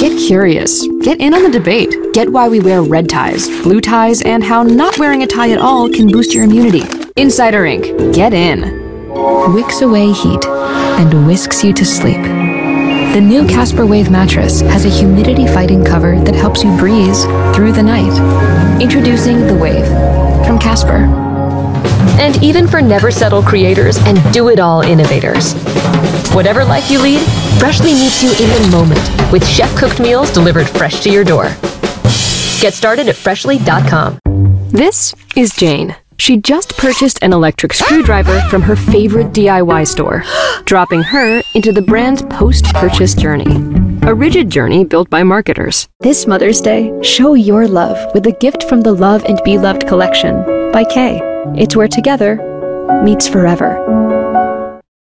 Get curious. Get in on the debate. Get why we wear red ties, blue ties, and how not wearing a tie at all can boost your immunity. Insider Inc. Get in. Wicks away heat and whisks you to sleep. The new Casper Wave mattress has a humidity-fighting cover that helps you breeze through the night. Introducing the Wave from Casper. And even for never-settle creators and do-it-all innovators. Whatever life you lead, Freshly meets you in the moment with chef-cooked meals delivered fresh to your door. Get started at freshly.com. This is Jane. She just purchased an electric screwdriver from her favorite DIY store, dropping her into the brand's post-purchase journey. A rigid journey built by marketers. This Mother's Day, show your love with a gift from the Love and Be Loved collection by Kay. It's where together meets forever.